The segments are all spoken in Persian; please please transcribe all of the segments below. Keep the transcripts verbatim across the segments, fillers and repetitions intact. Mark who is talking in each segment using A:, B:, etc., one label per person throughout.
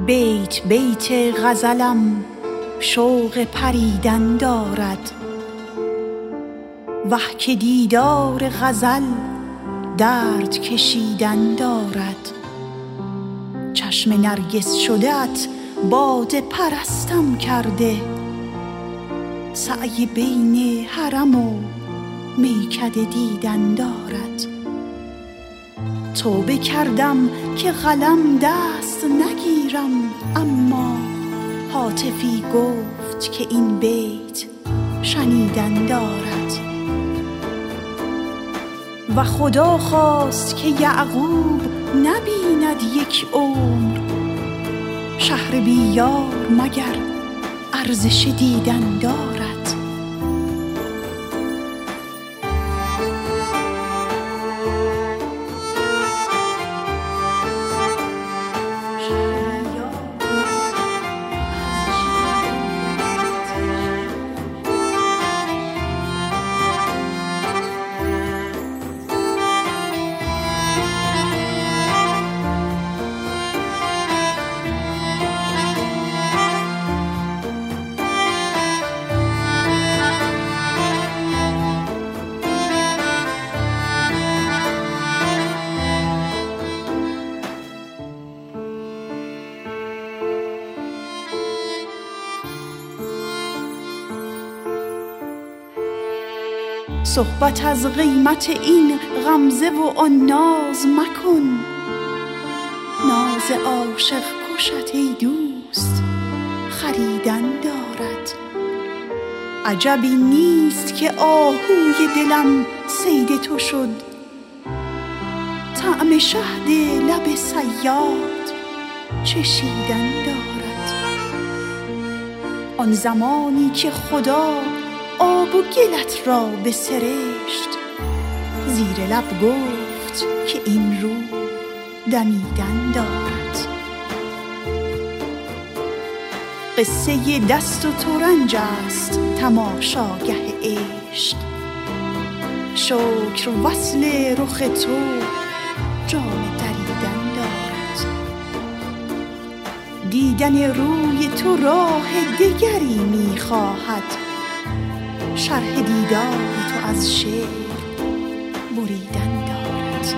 A: بیت بیت غزلم شوق پریدن دارد، وه که دیدار غزل درد کشیدن دارد. چشم نرگس شده ات باده پرستم کرده، سعی بین حرم و میکده دیدن دارد. توبه کردم که قلم دست نگیرم، اما هاتفی گفت که این بیت شنیدن دارد. و خدا خواست که یعقوب نبیند یک عمر، شهر بی یار مگر ارزش دیدن دارد. صحبت از قیمت این غمزه و آن ناز مکن، ناز عاشق کشت ای دوست خریدن دارد. عجبی نیست که آهوی دلم صید تو شد، طعم شهد لب صیاد چشیدن دارد. آن زمانی که خدا آب و گلت را بسرشت، زیر لب گفت که این رو دمیدن دارد. قصه دست و ترنج است تماشاگه عشق، شکر وصل رخ تو جام دریدن دارد. دیدن روی تو راه دگری می‌خواهد، شرح دیدار تو از شعر بریدن دارد.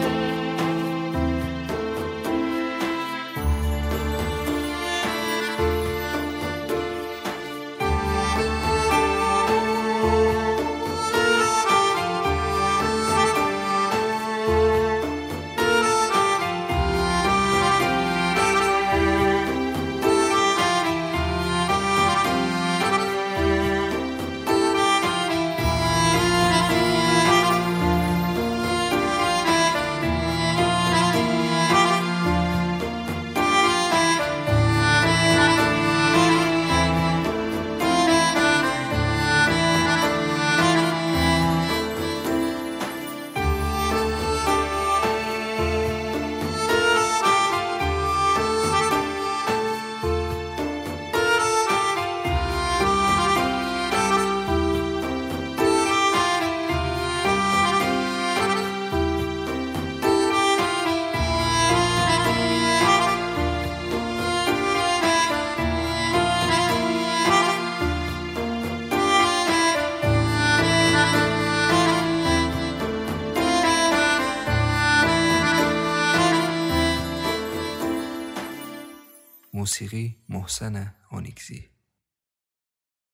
B: موسیقی محسن اونیکزی.